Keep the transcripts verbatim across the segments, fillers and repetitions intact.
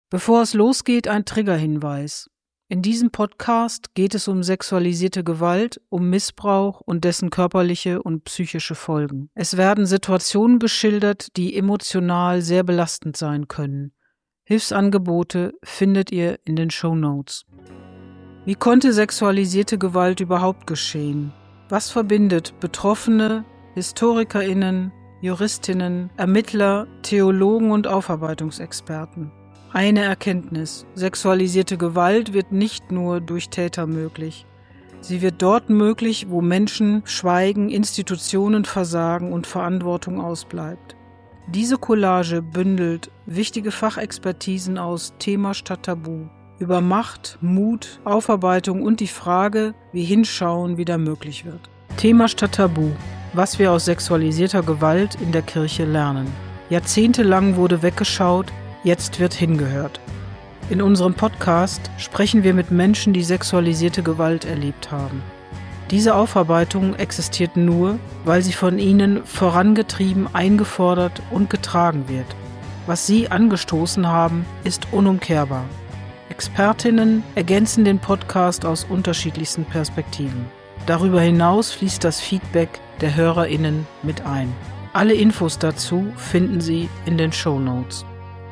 Bevor es losgeht, ein Triggerhinweis. In diesem Podcast geht es um sexualisierte Gewalt, um Missbrauch und dessen körperliche und psychische Folgen. Es werden Situationen geschildert, die emotional sehr belastend sein können. Hilfsangebote findet ihr in den Shownotes. Wie konnte sexualisierte Gewalt überhaupt geschehen? Was verbindet Betroffene, HistorikerInnen, Juristinnen, Ermittler, Theologen und Aufarbeitungsexperten? Eine Erkenntnis: Sexualisierte Gewalt wird nicht nur durch Täter möglich. Sie wird dort möglich, wo Menschen schweigen, Institutionen versagen und Verantwortung ausbleibt. Diese Collage bündelt wichtige Fachexpertisen aus Thema statt Tabu über Macht, Mut, Aufarbeitung und die Frage, wie Hinschauen wieder möglich wird. Thema statt Tabu: Was wir aus sexualisierter Gewalt in der Kirche lernen. Jahrzehntelang wurde weggeschaut, jetzt wird hingehört. In unserem Podcast sprechen wir mit Menschen, die sexualisierte Gewalt erlebt haben. Diese Aufarbeitung existiert nur, weil sie von ihnen vorangetrieben, eingefordert und getragen wird. Was sie angestoßen haben, ist unumkehrbar. Expertinnen ergänzen den Podcast aus unterschiedlichsten Perspektiven. Darüber hinaus fließt das Feedback der HörerInnen mit ein. Alle Infos dazu finden Sie in den Shownotes.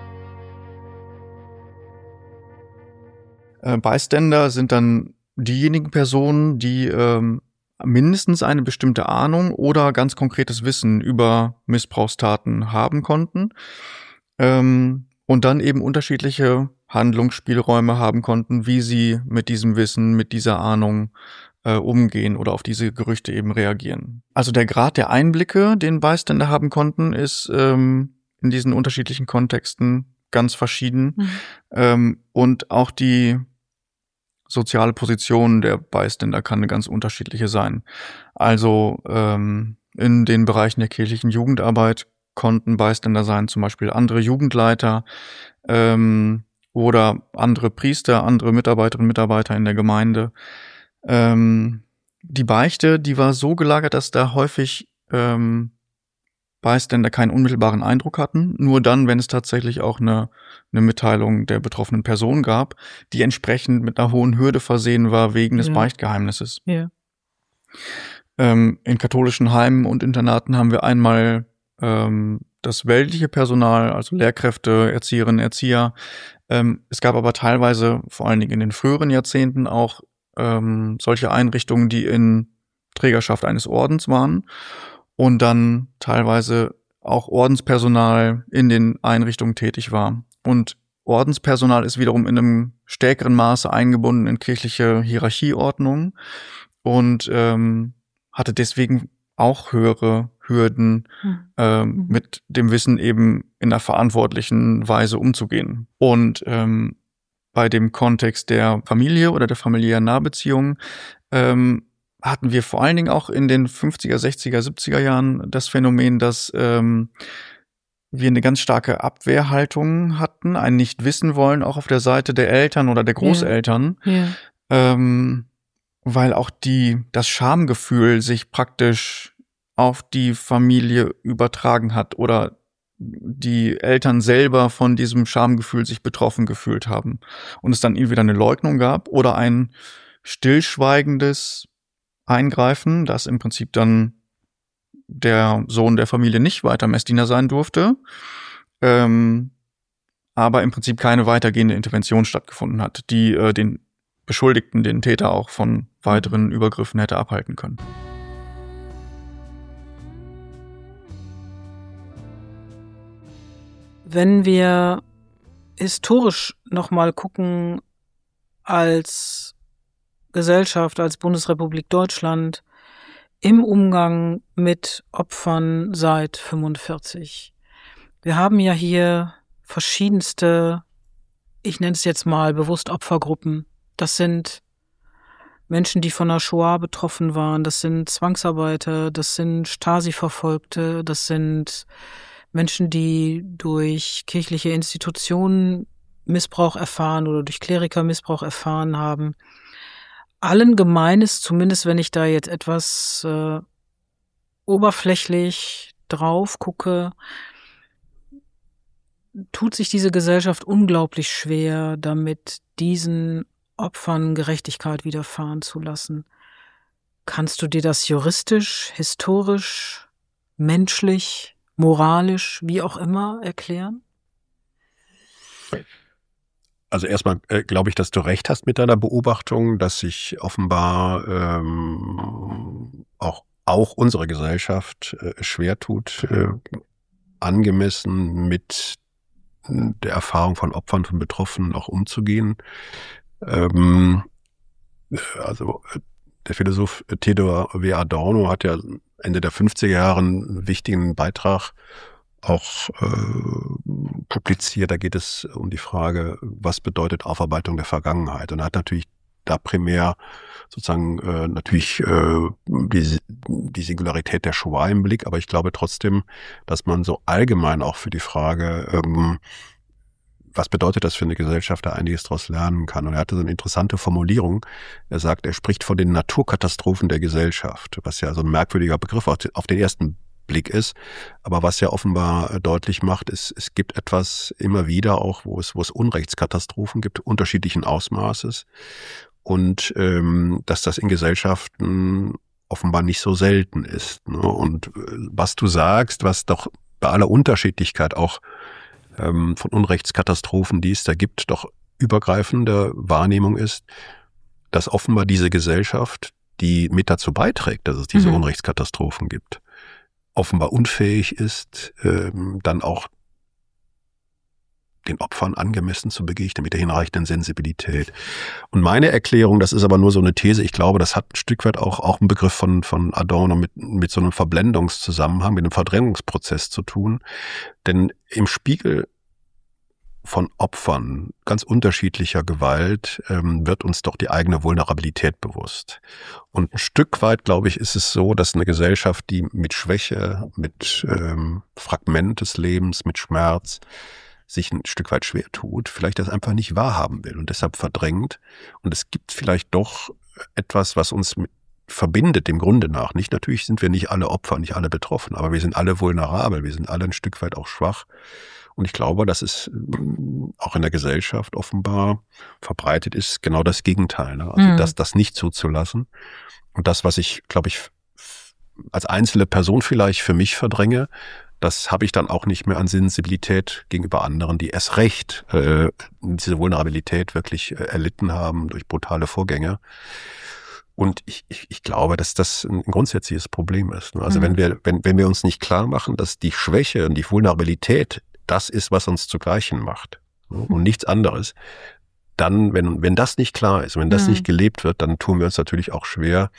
Bystander sind dann diejenigen Personen, die ähm, mindestens eine bestimmte Ahnung oder ganz konkretes Wissen über Missbrauchstaten haben konnten ähm, und dann eben unterschiedliche Handlungsspielräume haben konnten, wie sie mit diesem Wissen, mit dieser Ahnung äh, umgehen oder auf diese Gerüchte eben reagieren. Also der Grad der Einblicke, den Bystander haben konnten, ist ähm, in diesen unterschiedlichen Kontexten ganz verschieden. Mhm. Ähm, und auch die soziale Position der Bystander kann eine ganz unterschiedliche sein. Also ähm, in den Bereichen der kirchlichen Jugendarbeit konnten Bystander sein, zum Beispiel andere Jugendleiter ähm, oder andere Priester, andere Mitarbeiterinnen und Mitarbeiter in der Gemeinde. Ähm, die Beichte, die war so gelagert, dass da häufig ähm, Bystander keinen unmittelbaren Eindruck hatten, nur dann, wenn es tatsächlich auch eine, eine Mitteilung der betroffenen Person gab, die entsprechend mit einer hohen Hürde versehen war wegen des ja. Beichtgeheimnisses. Ja. Ähm, in katholischen Heimen und Internaten haben wir einmal ähm, das weltliche Personal, also Lehrkräfte, Erzieherinnen, Erzieher. Ähm, es gab aber teilweise, vor allen Dingen in den früheren Jahrzehnten, auch ähm, solche Einrichtungen, die in Trägerschaft eines Ordens waren. Und dann teilweise auch Ordenspersonal in den Einrichtungen tätig war. Und Ordenspersonal ist wiederum in einem stärkeren Maße eingebunden in kirchliche Hierarchieordnungen und ähm, hatte deswegen auch höhere Hürden, mhm. ähm, mit dem Wissen eben in einer verantwortlichen Weise umzugehen. Und ähm, bei dem Kontext der Familie oder der familiären Nahbeziehungen ähm, hatten wir vor allen Dingen auch in den fünfziger, sechziger, siebziger Jahren das Phänomen, dass ähm, wir eine ganz starke Abwehrhaltung hatten, ein Nicht-Wissen-Wollen auch auf der Seite der Eltern oder der Großeltern, ja. Ja. Ähm, weil auch die das Schamgefühl sich praktisch auf die Familie übertragen hat oder die Eltern selber von diesem Schamgefühl sich betroffen gefühlt haben und es dann entweder eine Leugnung gab oder ein stillschweigendes Eingreifen, dass im Prinzip dann der Sohn der Familie nicht weiter Messdiener sein durfte, ähm, aber im Prinzip keine weitergehende Intervention stattgefunden hat, die äh, den Beschuldigten, den Täter auch von weiteren Übergriffen hätte abhalten können. Wenn wir historisch nochmal gucken als Gesellschaft, als Bundesrepublik Deutschland im Umgang mit Opfern seit fünfundvierzig. Wir haben ja hier verschiedenste, ich nenne es jetzt mal bewusst Opfergruppen. Das sind Menschen, die von der Shoah betroffen waren, das sind Zwangsarbeiter, das sind Stasi-Verfolgte, das sind Menschen, die durch kirchliche Institutionen Missbrauch erfahren oder durch Kleriker Missbrauch erfahren haben. Allen gemein ist, zumindest wenn ich da jetzt etwas äh, oberflächlich drauf gucke, tut sich diese Gesellschaft unglaublich schwer, damit diesen Opfern Gerechtigkeit widerfahren zu lassen. Kannst du dir das juristisch, historisch, menschlich, moralisch, wie auch immer erklären? Also erstmal äh, glaube ich, dass du recht hast mit deiner Beobachtung, dass sich offenbar ähm, auch, auch unsere Gesellschaft äh, schwer tut, äh, angemessen mit der Erfahrung von Opfern, von Betroffenen auch umzugehen. Ähm, also der Philosoph Theodor W. Adorno hat ja Ende der fünfziger Jahre einen wichtigen Beitrag auch äh, publiziert. Da geht es um die Frage, was bedeutet Aufarbeitung der Vergangenheit? Und er hat natürlich da primär sozusagen äh, natürlich äh, die, die Singularität der Shoah im Blick, aber ich glaube trotzdem, dass man so allgemein auch für die Frage, ähm, was bedeutet das für eine Gesellschaft, da einiges daraus lernen kann. Und er hatte so eine interessante Formulierung. Er sagt, er spricht von den Naturkatastrophen der Gesellschaft, was ja so ein merkwürdiger Begriff auf den ersten Blick ist, aber was ja offenbar deutlich macht, ist, es gibt etwas immer wieder auch, wo es, wo es Unrechtskatastrophen gibt, unterschiedlichen Ausmaßes, und ähm, dass das in Gesellschaften offenbar nicht so selten ist. Ne? Und was du sagst, was doch bei aller Unterschiedlichkeit auch ähm, von Unrechtskatastrophen, die es da gibt, doch übergreifende Wahrnehmung ist, dass offenbar diese Gesellschaft, die mit dazu beiträgt, dass es diese mhm. Unrechtskatastrophen gibt, offenbar unfähig ist, ähm, dann auch den Opfern angemessen zu begegnen, mit der hinreichenden Sensibilität. Und meine Erklärung, das ist aber nur so eine These, ich glaube, das hat ein Stück weit auch, auch ein Begriff von, von Adorno mit, mit so einem Verblendungszusammenhang, mit einem Verdrängungsprozess zu tun. Denn im Spiegel von Opfern ganz unterschiedlicher Gewalt ähm, wird uns doch die eigene Vulnerabilität bewusst. Und ein Stück weit, glaube ich, ist es so, dass eine Gesellschaft, die mit Schwäche, mit ähm, Fragment des Lebens, mit Schmerz sich ein Stück weit schwer tut, vielleicht das einfach nicht wahrhaben will und deshalb verdrängt. Und es gibt vielleicht doch etwas, was uns mit verbindet, dem Grunde nach. Nicht, natürlich sind wir nicht alle Opfer, nicht alle betroffen, aber wir sind alle vulnerabel, wir sind alle ein Stück weit auch schwach. Und ich glaube, dass es auch in der Gesellschaft offenbar verbreitet ist, genau das Gegenteil. Ne? Also mhm. das, das nicht zuzulassen. Und das, was ich, glaube ich, als einzelne Person vielleicht für mich verdränge, das habe ich dann auch nicht mehr an Sensibilität gegenüber anderen, die erst recht äh, diese Vulnerabilität wirklich äh, erlitten haben durch brutale Vorgänge. Und ich, ich, ich glaube, dass das ein grundsätzliches Problem ist. Ne? Also mhm. wenn wir, wenn, wenn wir uns nicht klar machen, dass die Schwäche und die Vulnerabilität das ist, was uns zu Gleichen macht, ne? Und nichts anderes, dann, wenn, wenn das nicht klar ist, wenn das mhm. nicht gelebt wird, dann tun wir uns natürlich auch schwer,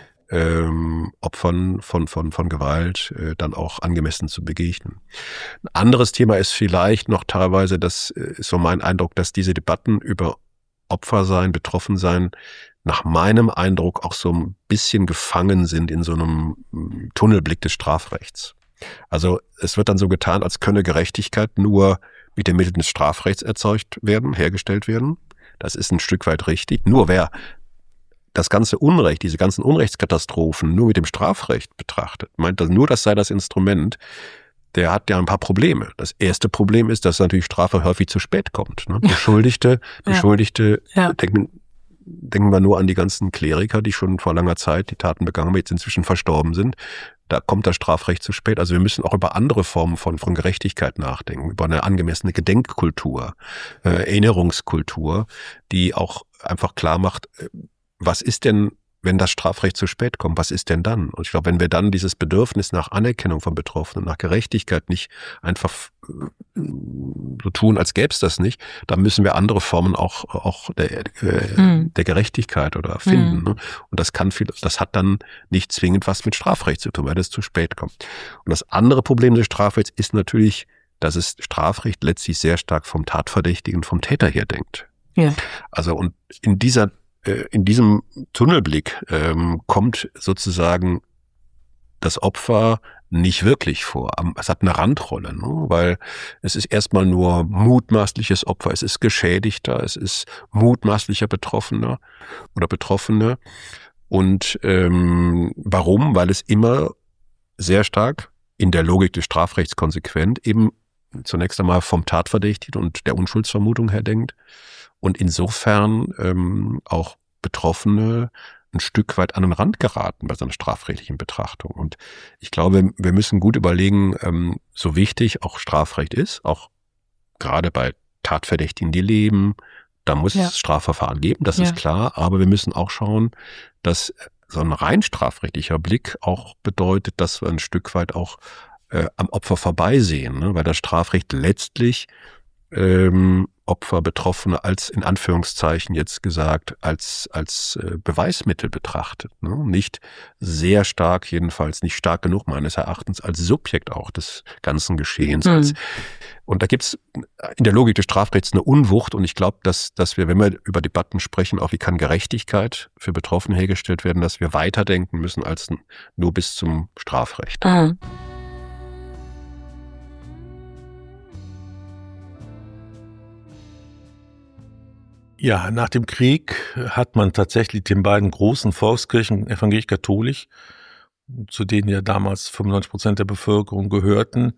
ähm, Opfern von, von, von Gewalt äh, dann auch angemessen zu begegnen. Ein anderes Thema ist vielleicht noch teilweise, das ist so mein Eindruck, dass diese Debatten über Opfersein, Betroffensein nach meinem Eindruck auch so ein bisschen gefangen sind in so einem Tunnelblick des Strafrechts. Also es wird dann so getan, als könne Gerechtigkeit nur mit den Mitteln des Strafrechts erzeugt werden, hergestellt werden. Das ist ein Stück weit richtig. Nur wer das ganze Unrecht, diese ganzen Unrechtskatastrophen nur mit dem Strafrecht betrachtet, meint, dass nur das sei das Instrument, der hat ja ein paar Probleme. Das erste Problem ist, dass natürlich Strafe häufig zu spät kommt. Ne? Beschuldigte, ja. Beschuldigte, ja. denken, denken wir nur an die ganzen Kleriker, die schon vor langer Zeit die Taten begangen haben, jetzt inzwischen verstorben sind. Da kommt das Strafrecht zu spät. Also wir müssen auch über andere Formen von, von Gerechtigkeit nachdenken, über eine angemessene Gedenkkultur, äh, Erinnerungskultur, die auch einfach klar macht, was ist denn, wenn das Strafrecht zu spät kommt, was ist denn dann? Und ich glaube, wenn wir dann dieses Bedürfnis nach Anerkennung von Betroffenen, nach Gerechtigkeit nicht einfach so tun, als gäbe es das nicht, dann müssen wir andere Formen auch, auch der, äh, mhm. der Gerechtigkeit oder finden. Mhm. Ne? Und das kann viel, das hat dann nicht zwingend was mit Strafrecht zu tun, weil das zu spät kommt. Und das andere Problem des Strafrechts ist natürlich, dass es Strafrecht letztlich sehr stark vom Tatverdächtigen, vom Täter her denkt. Ja. Also, und in dieser In diesem Tunnelblick ähm, kommt sozusagen das Opfer nicht wirklich vor. Es hat eine Randrolle, ne? Weil es ist erstmal nur mutmaßliches Opfer, es ist Geschädigter, es ist mutmaßlicher Betroffener oder Betroffene. Und ähm, warum? Weil es immer sehr stark in der Logik des Strafrechts konsequent eben zunächst einmal vom Tatverdächtigen und der Unschuldsvermutung her denkt und insofern ähm, auch Betroffene ein Stück weit an den Rand geraten bei so einer strafrechtlichen Betrachtung. Und ich glaube, wir müssen gut überlegen, ähm, so wichtig auch Strafrecht ist, auch gerade bei Tatverdächtigen, die leben, da muss ja. es Strafverfahren geben, das ja. ist klar, aber wir müssen auch schauen, dass so ein rein strafrechtlicher Blick auch bedeutet, dass wir ein Stück weit auch äh, am Opfer vorbeisehen, ne? Weil das Strafrecht letztlich ähm, Opfer, Betroffene als, in Anführungszeichen jetzt gesagt, als als äh, Beweismittel betrachtet. Ne? Nicht sehr stark, jedenfalls nicht stark genug meines Erachtens, als Subjekt auch des ganzen Geschehens. Mhm. Als, und da gibt's in der Logik des Strafrechts eine Unwucht und ich glaube, dass dass wir, wenn wir über Debatten sprechen, auch wie kann Gerechtigkeit für Betroffene hergestellt werden, dass wir weiterdenken müssen als nur bis zum Strafrecht. Mhm. Ja, nach dem Krieg hat man tatsächlich den beiden großen Volkskirchen, evangelisch-katholisch, zu denen ja damals fünfundneunzig Prozent der Bevölkerung gehörten,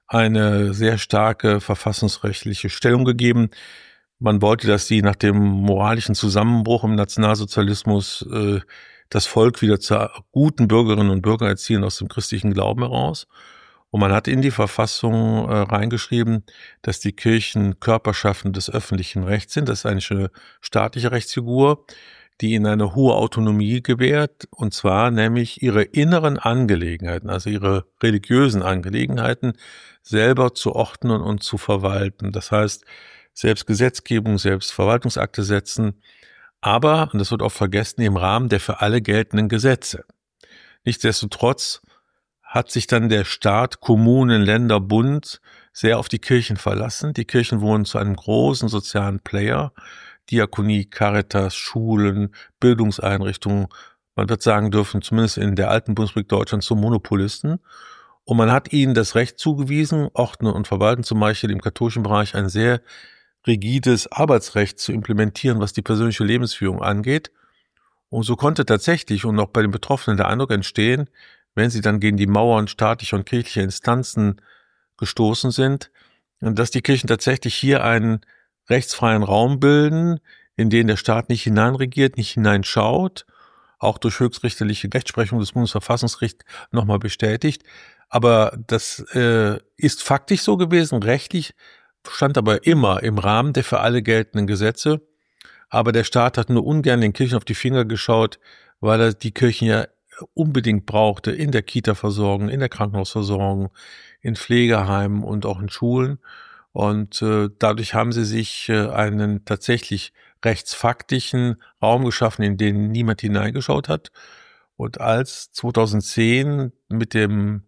eine sehr starke verfassungsrechtliche Stellung gegeben. Man wollte, dass sie nach dem moralischen Zusammenbruch im Nationalsozialismus äh, das Volk wieder zu guten Bürgerinnen und Bürgern erziehen aus dem christlichen Glauben heraus. Und man hat in die Verfassung äh, reingeschrieben, dass die Kirchen Körperschaften des öffentlichen Rechts sind. Das ist eigentlich eine staatliche Rechtsfigur, die ihnen eine hohe Autonomie gewährt, und zwar nämlich ihre inneren Angelegenheiten, also ihre religiösen Angelegenheiten, selber zu ordnen und zu verwalten. Das heißt, selbst Gesetzgebung, selbst Verwaltungsakte setzen, aber, und das wird oft vergessen, im Rahmen der für alle geltenden Gesetze. Nichtsdestotrotz hat sich dann der Staat, Kommunen, Länder, Bund sehr auf die Kirchen verlassen. Die Kirchen wurden zu einem großen sozialen Player. Diakonie, Caritas, Schulen, Bildungseinrichtungen, man wird sagen dürfen, zumindest in der alten Bundesrepublik Deutschland, zu Monopolisten. Und man hat ihnen das Recht zugewiesen, ordnen und verwalten, zum Beispiel im katholischen Bereich ein sehr rigides Arbeitsrecht zu implementieren, was die persönliche Lebensführung angeht. Und so konnte tatsächlich und auch bei den Betroffenen der Eindruck entstehen, wenn sie dann gegen die Mauern staatlicher und kirchlicher Instanzen gestoßen sind, dass die Kirchen tatsächlich hier einen rechtsfreien Raum bilden, in den der Staat nicht hineinregiert, nicht hineinschaut, auch durch höchstrichterliche Rechtsprechung des Bundesverfassungsgerichts nochmal bestätigt. Aber das äh, ist faktisch so gewesen, rechtlich stand aber immer im Rahmen der für alle geltenden Gesetze. Aber der Staat hat nur ungern den Kirchen auf die Finger geschaut, weil er die Kirchen ja unbedingt brauchte in der Kita-Versorgung, in der Krankenhausversorgung, in Pflegeheimen und auch in Schulen. Und äh, dadurch haben sie sich äh, einen tatsächlich rechtsfaktischen Raum geschaffen, in den niemand hineingeschaut hat. Und als zweitausendzehn mit dem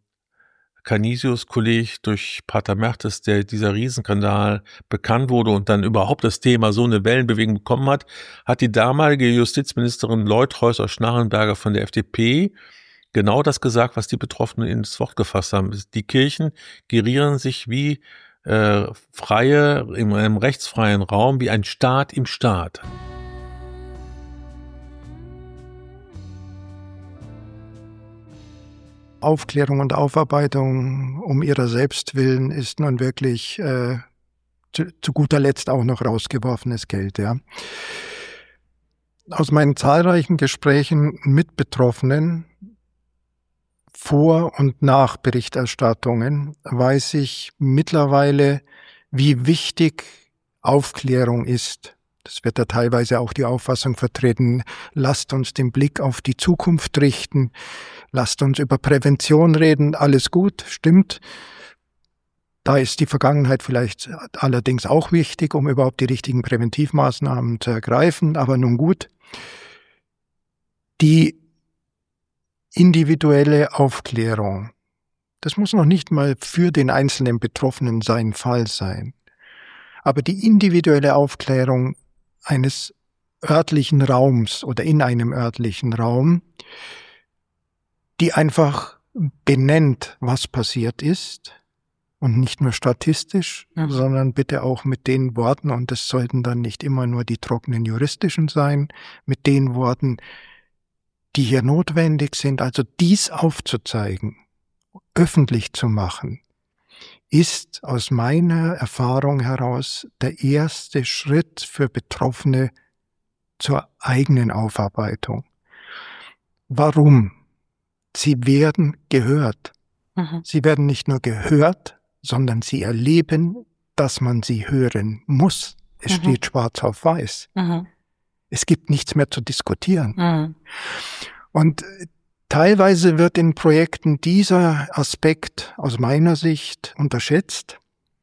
Canisius-Kolleg durch Pater Mertes, der dieser Riesenskandal bekannt wurde und dann überhaupt das Thema so eine Wellenbewegung bekommen hat, hat die damalige Justizministerin Leutheusser-Schnarrenberger von der F D P genau das gesagt, was die Betroffenen ins Wort gefasst haben. Die Kirchen gerieren sich wie äh, freie, in einem rechtsfreien Raum, wie ein Staat im Staat. Aufklärung und Aufarbeitung um ihrer selbst willen ist nun wirklich äh, zu, zu guter Letzt auch noch rausgeworfenes Geld. Ja. Aus meinen zahlreichen Gesprächen mit Betroffenen vor und nach Berichterstattungen weiß ich mittlerweile, wie wichtig Aufklärung ist. Das wird ja teilweise auch die Auffassung vertreten, lasst uns den Blick auf die Zukunft richten, lasst uns über Prävention reden, alles gut, stimmt. Da ist die Vergangenheit vielleicht allerdings auch wichtig, um überhaupt die richtigen Präventivmaßnahmen zu ergreifen, aber nun gut. Die individuelle Aufklärung, das muss noch nicht mal für den einzelnen Betroffenen sein Fall sein, aber die individuelle Aufklärung eines örtlichen Raums oder in einem örtlichen Raum, die einfach benennt, was passiert ist und nicht nur statistisch, ja, sondern bitte auch mit den Worten, und das sollten dann nicht immer nur die trockenen juristischen sein, mit den Worten, die hier notwendig sind, also dies aufzuzeigen, öffentlich zu machen, ist aus meiner Erfahrung heraus der erste Schritt für Betroffene zur eigenen Aufarbeitung. Warum? Sie werden gehört. Mhm. Sie werden nicht nur gehört, sondern sie erleben, dass man sie hören muss. Es mhm. steht schwarz auf weiß. Mhm. Es gibt nichts mehr zu diskutieren. Mhm. Und teilweise wird in Projekten dieser Aspekt aus meiner Sicht unterschätzt.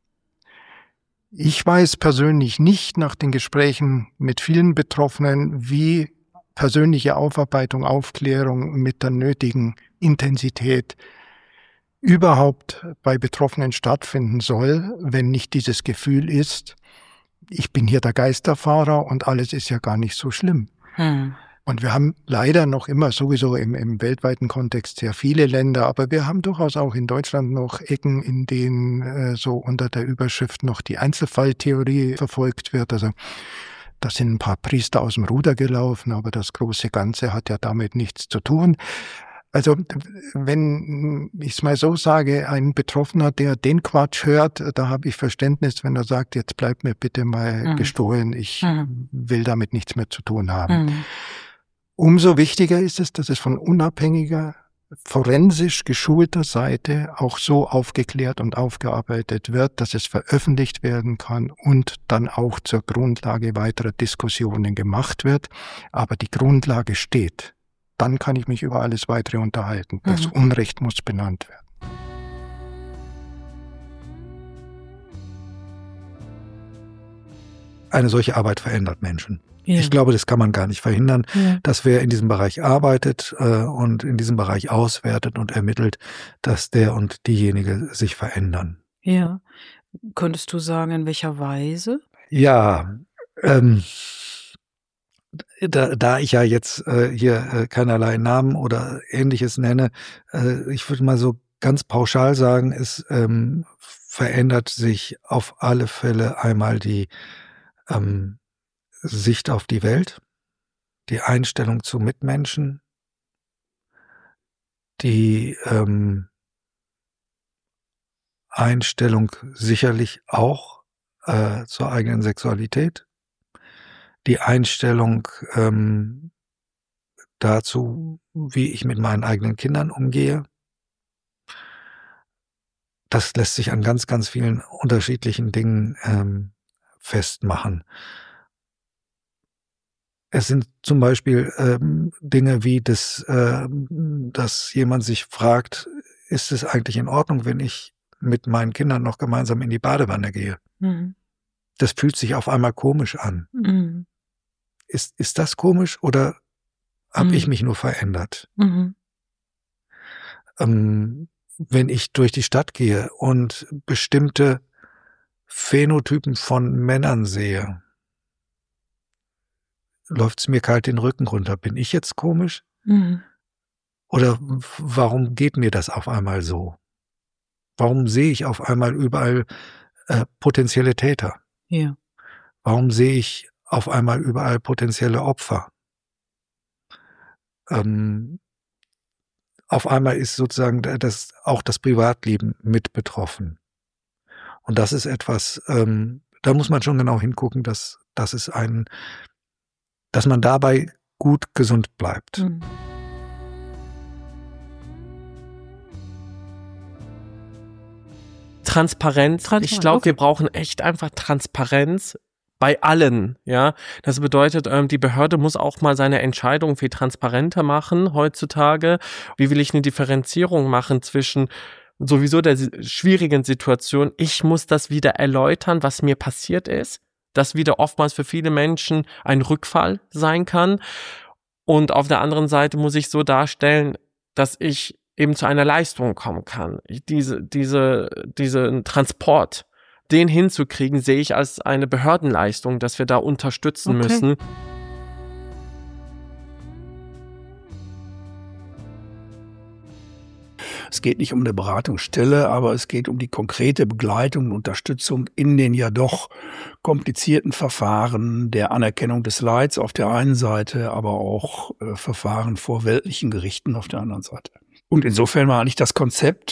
Ich weiß persönlich nicht nach den Gesprächen mit vielen Betroffenen, wie persönliche Aufarbeitung, Aufklärung mit der nötigen Intensität überhaupt bei Betroffenen stattfinden soll, wenn nicht dieses Gefühl ist, ich bin hier der Geisterfahrer und alles ist ja gar nicht so schlimm. Hm. Und wir haben leider noch immer sowieso im, im weltweiten Kontext sehr viele Länder, aber wir haben durchaus auch in Deutschland noch Ecken, in denen äh, so unter der Überschrift noch die Einzelfalltheorie verfolgt wird. Also da sind ein paar Priester aus dem Ruder gelaufen, aber das große Ganze hat ja damit nichts zu tun. Also wenn ich es mal so sage, ein Betroffener, der den Quatsch hört, da habe ich Verständnis, wenn er sagt, jetzt bleib mir bitte mal mhm. gestohlen, ich mhm. will damit nichts mehr zu tun haben. Mhm. Umso wichtiger ist es, dass es von unabhängiger, forensisch geschulter Seite auch so aufgeklärt und aufgearbeitet wird, dass es veröffentlicht werden kann und dann auch zur Grundlage weiterer Diskussionen gemacht wird. Aber die Grundlage steht. Dann kann ich mich über alles Weitere unterhalten. Das mhm. Unrecht muss benannt werden. Eine solche Arbeit verändert Menschen. Ja. Ich glaube, das kann man gar nicht verhindern, ja. dass wer in diesem Bereich arbeitet äh, und in diesem Bereich auswertet und ermittelt, dass der und diejenige sich verändern. Ja. Könntest du sagen, in welcher Weise? Ja, ähm, Da, da ich ja jetzt äh, hier äh, keinerlei Namen oder Ähnliches nenne, äh, ich würde mal so ganz pauschal sagen, es ähm, verändert sich auf alle Fälle einmal die ähm, Sicht auf die Welt, die Einstellung zu Mitmenschen, die ähm, Einstellung sicherlich auch äh, zur eigenen Sexualität, die Einstellung ähm, dazu, wie ich mit meinen eigenen Kindern umgehe. Das lässt sich an ganz, ganz vielen unterschiedlichen Dingen ähm, festmachen. Es sind zum Beispiel ähm, Dinge wie, das, äh, dass jemand sich fragt, ist es eigentlich in Ordnung, wenn ich mit meinen Kindern noch gemeinsam in die Badewanne gehe? Mhm. Das fühlt sich auf einmal komisch an. Mhm. Ist, ist das komisch oder habe mhm. ich mich nur verändert? Mhm. Ähm, wenn ich durch die Stadt gehe und bestimmte Phänotypen von Männern sehe, läuft es mir kalt den Rücken runter. Bin ich jetzt komisch? Mhm. Oder warum geht mir das auf einmal so? Warum sehe ich auf einmal überall äh, potenzielle Täter? Ja. Warum sehe ich auf einmal überall potenzielle Opfer? Ähm, auf einmal ist sozusagen das, auch das Privatleben mit betroffen. Und das ist etwas, ähm, da muss man schon genau hingucken, dass, dass es ein, dass man dabei gut gesund bleibt. Mhm. Transparenz. Transparenz. Ich glaube, wir brauchen echt einfach Transparenz bei allen, ja. Das bedeutet, ähm, die Behörde muss auch mal seine Entscheidung viel transparenter machen heutzutage. Wie will ich eine Differenzierung machen zwischen sowieso der schwierigen Situation, ich muss das wieder erläutern, was mir passiert ist, das wieder oftmals für viele Menschen ein Rückfall sein kann. Und auf der anderen Seite muss ich so darstellen, dass ich eben zu einer Leistung kommen kann. Ich, diese, diese, diesen Transport, den hinzukriegen, sehe ich als eine Behördenleistung, dass wir da unterstützen okay. müssen. Es geht nicht um eine Beratungsstelle, aber es geht um die konkrete Begleitung und Unterstützung in den ja doch komplizierten Verfahren der Anerkennung des Leids auf der einen Seite, aber auch äh, Verfahren vor weltlichen Gerichten auf der anderen Seite. Und insofern war eigentlich das Konzept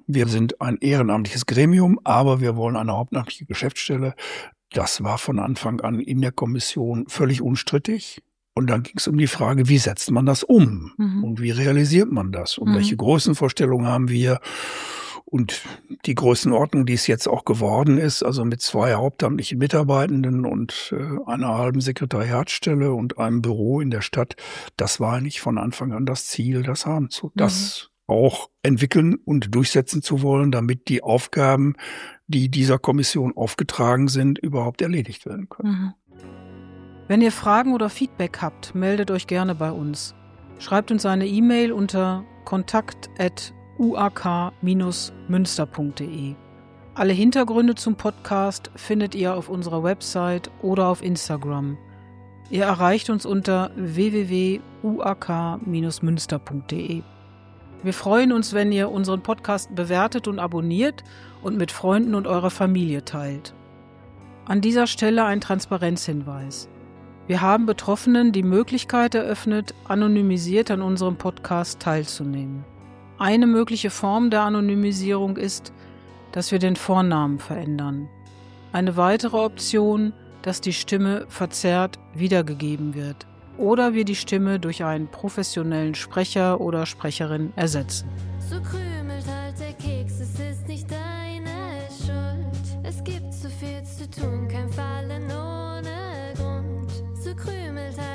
wir sind ein ehrenamtliches Gremium, aber wir wollen eine hauptamtliche Geschäftsstelle. Das war von Anfang an in der Kommission völlig unstrittig. Und dann ging es um die Frage, wie setzt man das um? Mhm. Und wie realisiert man das? Und mhm. welche Größenvorstellungen haben wir? Und die Größenordnung, die es jetzt auch geworden ist, also mit zwei hauptamtlichen Mitarbeitenden und äh, einer halben Sekretariatsstelle und einem Büro in der Stadt, das war eigentlich von Anfang an das Ziel, das haben zu, mhm. das auch entwickeln und durchsetzen zu wollen, damit die Aufgaben, die dieser Kommission aufgetragen sind, überhaupt erledigt werden können. Mhm. Wenn ihr Fragen oder Feedback habt, meldet euch gerne bei uns. Schreibt uns eine E-Mail unter kontakt at u a k bindestrich münster punkt d e. Alle Hintergründe zum Podcast findet ihr auf unserer Website oder auf Instagram. Ihr erreicht uns unter w w w punkt u a k bindestrich münster punkt d e. Wir freuen uns, wenn ihr unseren Podcast bewertet und abonniert und mit Freunden und eurer Familie teilt. An dieser Stelle ein Transparenzhinweis. Wir haben Betroffenen die Möglichkeit eröffnet, anonymisiert an unserem Podcast teilzunehmen. Eine mögliche Form der Anonymisierung ist, dass wir den Vornamen verändern. Eine weitere Option, dass die Stimme verzerrt wiedergegeben wird oder wir die Stimme durch einen professionellen Sprecher oder Sprecherin ersetzen. So krümelt halt der Keks, es ist nicht deine Schuld. Es gibt so viel zu tun, kein Fallen ohne Grund. So krümelt halt